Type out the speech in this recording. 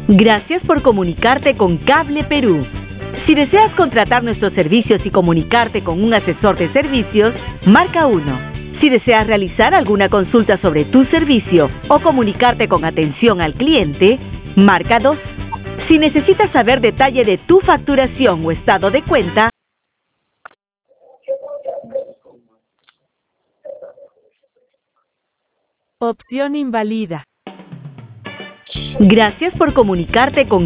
Gracias por comunicarte con Cable Perú. Si deseas contratar nuestros servicios y comunicarte con un asesor de servicios, marca 1. Si deseas realizar alguna consulta sobre tu servicio o comunicarte con atención al cliente, marca 2. Si necesitas saber detalle de tu facturación o estado de cuenta, opción invalida. gracias por comunicarte con